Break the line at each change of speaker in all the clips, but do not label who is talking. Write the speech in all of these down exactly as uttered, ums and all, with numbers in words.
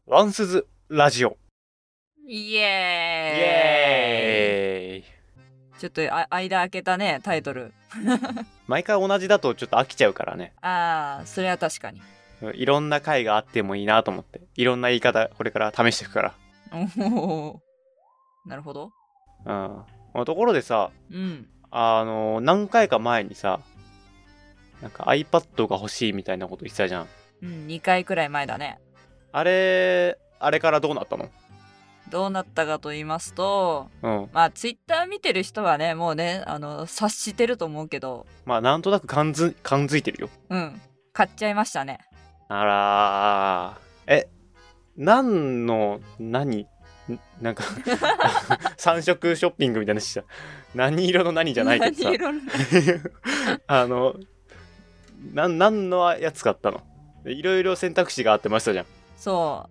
ワンスズラジオ。
イエーイ。
イエーイ。
ちょっとあ間開けたね、タイトル。
毎回同じだとちょっと飽きちゃうからね。
ああ、それは確かに。
いろんな回があってもいいなと思って、いろんな言い方これから試していくから。
おお、なるほど。
うん。ところでさ、
うん。
あの何回か前にさ、なんか iPad が欲しいみたいなこと言ってたじゃん。
うん、にかいくらい前だね。
あれ、あれからどうなったの？
どうなったかと言いますと、
うん。
まあツイッター見てる人はね、もうね、あの察してると思うけど、
まあなんとなく感づ感づいてるよ。
うん、買っちゃいましたね。
あらー、え、何の何んなんか三色ショッピングみたいなした。何色の何じゃないけどさ。
何色の
あのな何のやつ買ったの？いろいろ選択肢があってましたじゃん。
そう、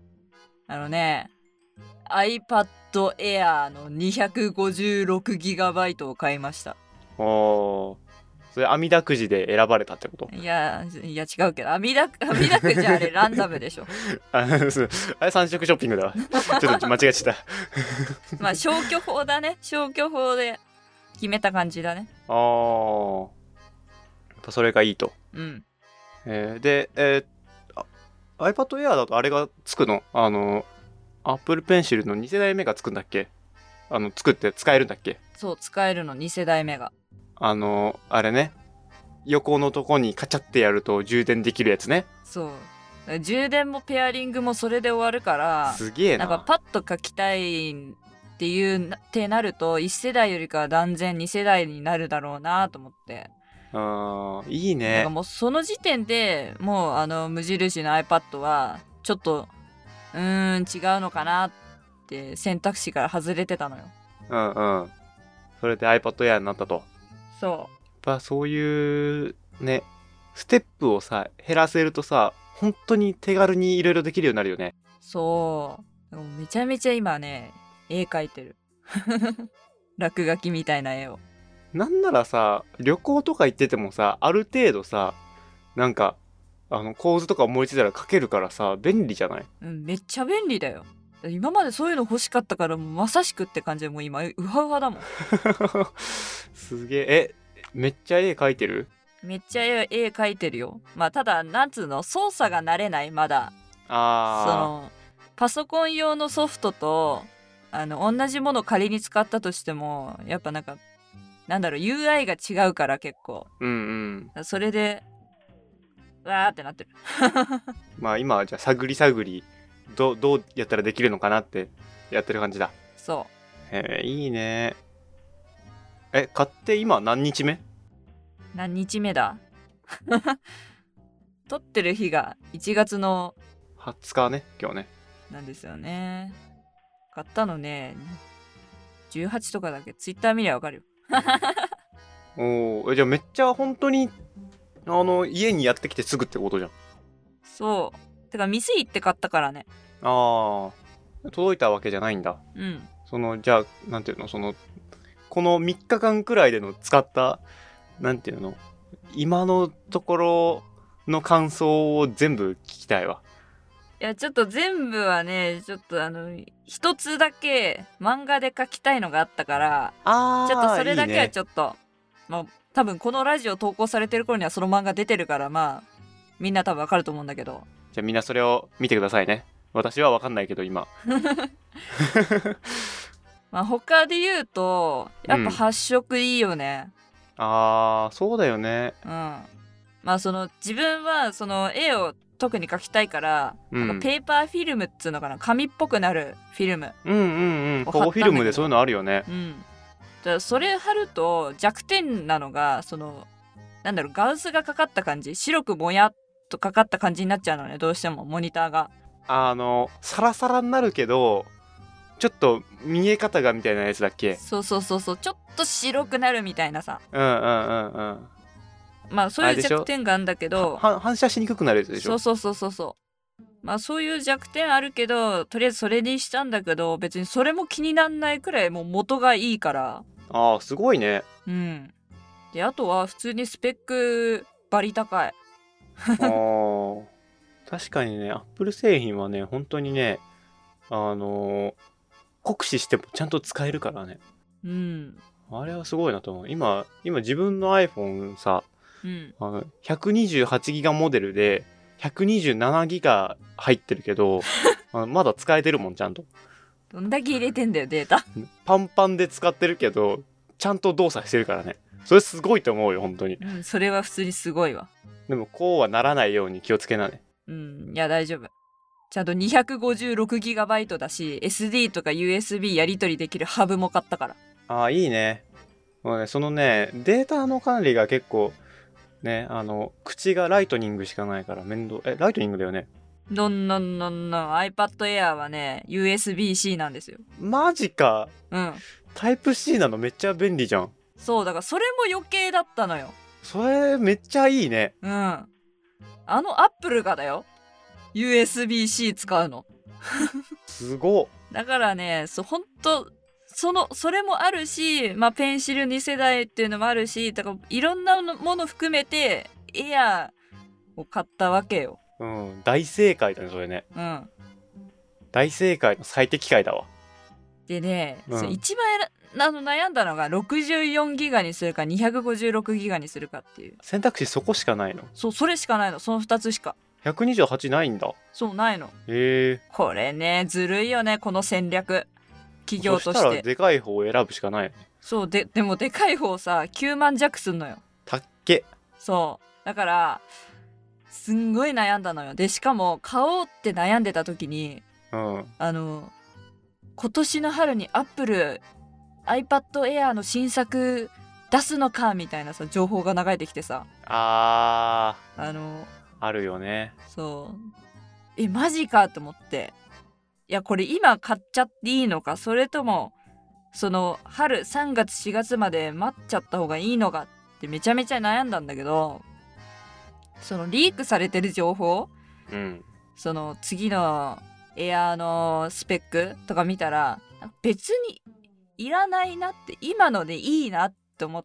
あのね、iPad Air の にひゃくごじゅうろくギガバイト を買いました。
おー、それ網だくじで選ばれたってこと？
いやいや違うけど、網だ網だくじあれランダムでしょ。
あそうあれ三色ショッピングだわ。ちょっと間違えちゃった。
まあ消去法だね。消去法で決めた感じだね。
あー、やっぱそれがいいと。
うん。
えー、で、えー、iPad Air だとあれがつくの？あの Apple Pencil のに世代目がつくんだっけ？あの作って使えるんだっけ？
そう、使えるのに世代目が。
あのあれね、横のとこにカチャってやると充電できるやつね。
そう、充電もペアリングもそれで終わるから、
すげえな。
なんかパッと書きたいっていうってなるといち世代よりかは断然に世代になるだろうなと思って。
あー、いい
だか
ね。
らもうその時点でもうあの無印の iPad はちょっとうーん違うのかなって選択肢から外れてたのよ。
うんうん。それで iPad Air になったと。
そう。
やっぱそういうね、ステップをさ減らせるとさ、本当に手軽にいろいろできるようになるよね。
そう。でもめちゃめちゃ今ね、絵描いてる。落書きみたいな絵を。
なんならさ、旅行とか行っててもさ、ある程度さ、なんかあの構図とか思いついたら描けるからさ、便利じゃない？
うん、めっちゃ便利だよ。今までそういうの欲しかったからもうまさしくって感じでもう今ウハウハだもん。
すげえ。え、めっちゃ絵描いてる？
めっちゃ絵絵描いてるよ。まあただなんつうの、操作が慣れないまだ。
あー、
そのパソコン用のソフトとあの同じもの仮に使ったとしてもやっぱなんかなんだろう ユーアイ が違うから結構。
うんうん。
それでわーってなってる。
まあ今はじゃあ探り探りどどうやったらできるのかなってやってる感じだ。
そ
へえ、いいね。え、買って今何日目？
う。何日目だ？撮ってる日がいちがつの
はつかね、今日ね。
なんですよね。買ったのねじゅうはちとかだけ。ツイッター見りゃわかるよ。
おお、じゃあめっちゃ本当にあの家にやってきてすぐってことじゃん。
そうてか店行って買ったからね。
ああ、届いたわけじゃないんだ。
うん。
そのじゃあなんていうの、そのこのみっかかんくらいでの使ったなんていうの、今のところの感想を全部聞きたいわ。
いやちょっと全部はね、ちょっとあの一つだけ漫画で描きたいのがあったから、
あー、
ちょっとそれだけはい
いね。
ちょっとまあ多分このラジオ投稿されてる頃にはその漫画出てるから、まあみんな多分わかると思うんだけど。
じゃあみんなそれを見てくださいね。私はわかんないけど今。
まあ他で言うとやっぱ発色いいよね。
あー、そうだよね。
うん。まあその自分はその絵を特に描きたいから、
うん
なんかペーパーフィルムっつうのかな、紙っぽくなるフィルム。
うんうんうん。
を貼ったんだけど
保護フィルムでそういうのあるよね。
うん。だからそれ貼ると弱点なのが、そのなんだろう、ガウスがかかった感じ、白くぼやっとかかった感じになっちゃうのね、どうしてもモニターが。
あのサラサラになるけどちょっと見え方がみたいなやつだっけ？
そうそうそうそう、ちょっと白くなるみたいなさ。
うんうんうんうん。
まあそういう弱点があるんだけど、
は反射しにくくなるやつでしょ？
そうそうそうそうそう。まあそういう弱点あるけど、とりあえずそれにしたんだけど、別にそれも気になんないくらいもう元がいいから。
ああ、すごいね。
うん。であとは普通にスペックバリ高い。
あー確かにね、アップル製品はね、本当にね、あのー酷使してもちゃんと使えるからね。
うん。
あれはすごいなと思う。今、今自分の iPhone さ、
うん。
あのひゃくにじゅうはちギガモデルでひゃくにじゅうななギガ入ってるけど、あのまだ使えてるもん、ちゃんと。
どんだけ入れてんだよ、データ。
パンパンで使ってるけど、ちゃんと動作してるからね。それすごいと思うよ、本当に。
うん、それは普通にすごいわ。
でもこうはならないように気をつけなね。
うん、いや、大丈夫。ちゃんと にひゃくごじゅうろくギガバイト だし、エスディー とか ユーエスビー やり取りできるハブも買ったから。
ああ、いいね。もうね、そのね、データの管理が結構、ね、あの、口がライトニングしかないから面倒。え、ライトニングだよね。
のんのんのんのん iPad Air はね、ユーエスビー-C なんですよ。
マジか。
うん。
タイプ C なのめっちゃ便利じゃん。
そう、だからそれも余計だったのよ。
それめっちゃいいね。
うん。あのアップルがだよ。ユーエスビー-C 使うの。
すごっ。
だからね、そう、ほんと、その、それもあるし、まあ、ペンシルに世代っていうのもあるし、だからいろんなもの含めて、エアーを買ったわけよ。
うん、大正解だね、それね。
うん。
大正解の最適解だわ。
でね、
うん
そう一番あの悩んだのがろくじゅうよんギガにするかにひゃくごじゅうろくギガにするかっていう。
選択肢そこしかないの？
そう、それしかないの。そのふたつしか。
ひゃくにじゅうはちないんだ。
そう、ないの。
へえ。
これね、ずるいよね、この戦略。企業と
そ
して。
したらでかい方を選ぶしかないよね。
そう、で、でもでかい方さ、きゅうまん弱すんのよ。
たっけ。
そう。だから、すんごい悩んだのよ。で、しかも、買おうって悩んでた時に、
うん。
あの、今年の春にアップル iPad Air の新作出すのかみたいなさ、情報が流れてきてさ、
あ
あの、
ー、あるよね。
そう。え、マジかと思って。いや、これ今買っちゃっていいのか、それとも、その、春さんがつしがつまで待っちゃった方がいいのかってめちゃめちゃ悩んだんだけど、そのリークされてる情報、
うん。
その次のエアーのスペックとか見たら、別にいらないなって、今のでいいなって思って、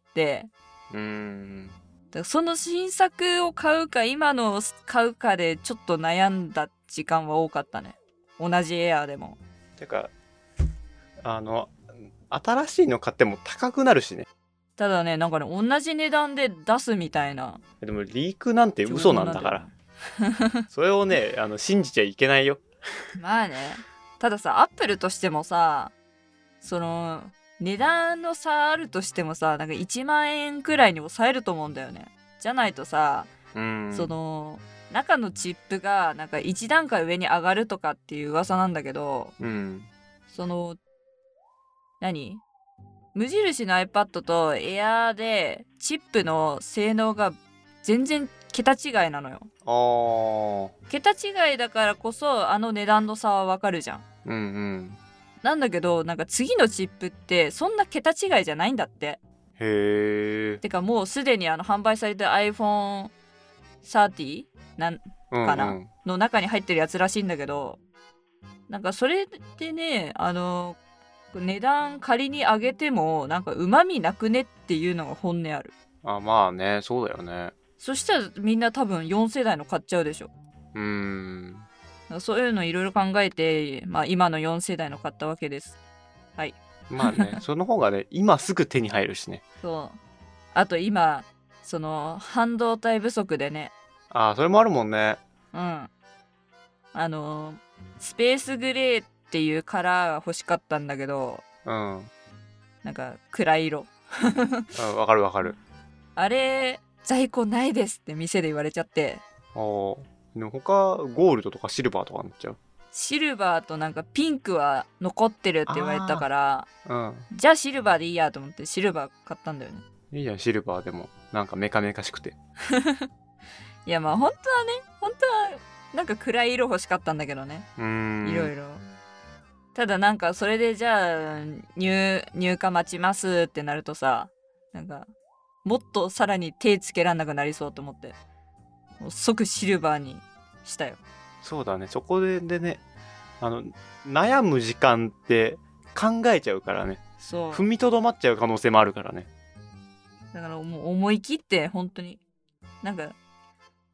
うーん。
だからその新作を買うか今のを買うかでちょっと悩んだ時間は多かったね。同じエアーでも。
てか、あの、新しいの買っても高くなるしね。
ただね、なんかね、同じ値段で出すみたいな。
でもリークなんて嘘なんだから。それをね、あの信じちゃいけないよ。
まあね。たださ、アップルとしてもさ、その、値段の差あるとしてもさ、なんかいちまんえんくらいに抑えると思うんだよね。じゃないとさ、
うん。
その、中のチップがなんかいち段階上に上がるとかっていう噂なんだけど、
うん。
その、何無印の iPad と Air でチップの性能が全然桁違いなのよ。
あー。
桁違いだからこそあの値段の差はわかるじゃん。
うんうん。
なんだけど、なんか次のチップってそんな桁違いじゃないんだって。
へー。
てかもうすでにあの販売されてる アイフォンサーティー なんかな、
うんうん、
の中に入ってるやつらしいんだけど、なんかそれでね、あの値段仮に上げてもなんか旨味なくねっていうのが本音ある。
あ、まあね、そうだよね。
そしたらみんな多分よん世代の買っちゃうでしょ。
うーん。
そういうのいろいろ考えて、まあ、今のよん世代の買ったわけです。はい。
まあね、その方がね、今すぐ手に入るしね。
そう。あと今、その半導体不足でね。
ああ、それもあるもんね。
うん。あの、スペースグレーっていうカラーが欲しかったんだけど、
うん。うん、
なんか暗い色。
わかるわかる。
あれ、在庫ないですって店で言われちゃって。
おー。でも他、ゴールドとかシルバーとかになっちゃう。
シルバーとなんかピンクは残ってるって言われたから、
うん。
じゃあシルバーでいいやと思ってシルバー買ったんだよね。
いいじゃん、シルバーでも。なんかメカメカしくて。
いやまあ本当はね、本当はなんか暗い色欲しかったんだけどね。
うーん。
いろいろ。ただなんかそれでじゃあ入入荷待ちますってなるとさ、なんかもっとさらに手つけらんなくなりそうと思って、もう即シルバーにしたよ。
そうだね、そこででね、あの、悩む時間って考えちゃうからね。
そう。
踏みとどまっちゃう可能性もあるからね。
だからもう思い切って本当になんか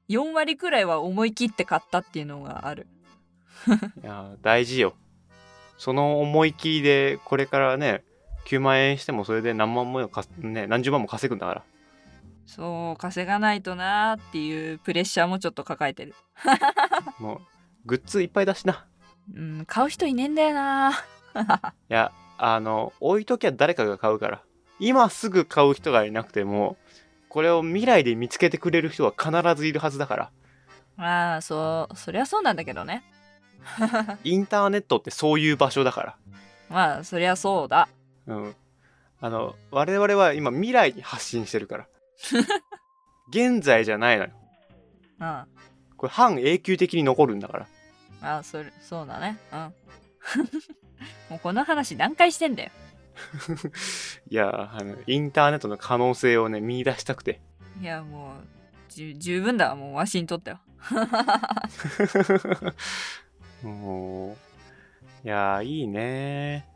よんわりくらいは思い切って買ったっていうのがある。
いや大事よ。その思い切りでこれからねきゅうまん円してもそれで何万もか、ね、何十万も稼ぐんだから。
そう稼がないとなーっていうプレッシャーもちょっと抱えてる。
もうグッズいっぱいだしな。
うん買う人いねえんだよな。
いやあの置いときゃ誰かが買うから。今すぐ買う人がいなくてもこれを未来で見つけてくれる人は必ずいるはずだから。
まあそうそりゃそうなんだけどね。
インターネットってそういう場所だから。
まあそりゃそうだ。
うん。あの我々は今未来に発信してるから。現在じゃないのよ。
うん。
これ半永久的に残るんだから。
あそれそうだね。うん。もうこの話何回してんだよ。
いやあのインターネットの可能性をね見出したくて。
いやもうじゅ十分だわもうわしにとっては。
もういやいいね。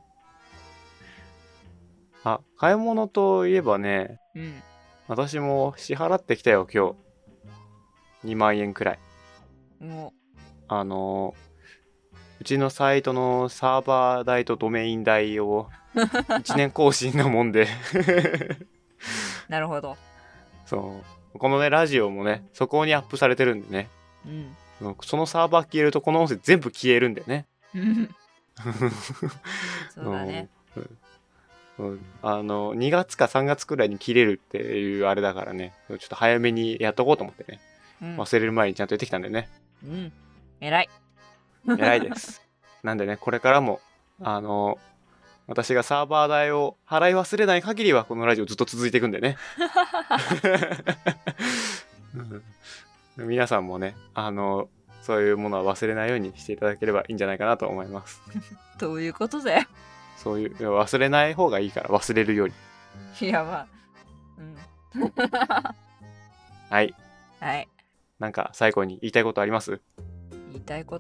あ買い物といえばね、
うん、
私も支払ってきたよ今日。にまん円くらい。
も
あのうちのサイトのサーバー代とドメイン代をいちねん更新なもんで
なるほど。
そうこのねラジオもねそこにアップされてるんでね、
うん、
そのサーバー消えるとこの音声全部消えるんでね。
そうだね。
うんうん、あのにがつかさんがつくらいに切れるっていうあれだからねちょっと早めにやっとこうと思ってね、うん、忘れる前にちゃんとやってきたんでね。
うん偉い
偉いです。なんでねこれからもあの私がサーバー代を払い忘れない限りはこのラジオずっと続いていくんでね。皆さんもねあのそういうものは忘れないようにしていただければいいんじゃないかなと思います。
どういうことだよ。
そういう忘れない方がいいから忘れるより。
いやまあうん
はい
はい
なんか最後に言いたいことあります？
言いたいこと、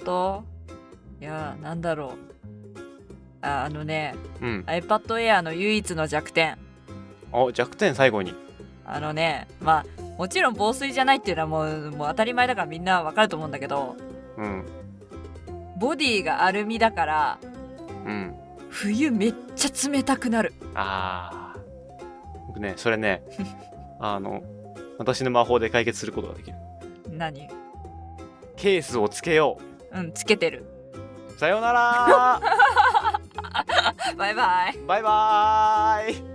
いやなんだろう、ああのね、うん、iPad Air の唯一の弱点。
お弱点最後に。
あのねまあもちろん防水じゃないっていうのはもう、もう当たり前だからみんなわかると思うんだけど、うん、ボディがアルミだから、うん、冬めっちゃ冷たくなる。
あー僕ねそれねあの私の魔法で解決することができる。
何？
ケースをつけよ
う。うんつけてる。
さようなら。
バイバイ。
バイバイ。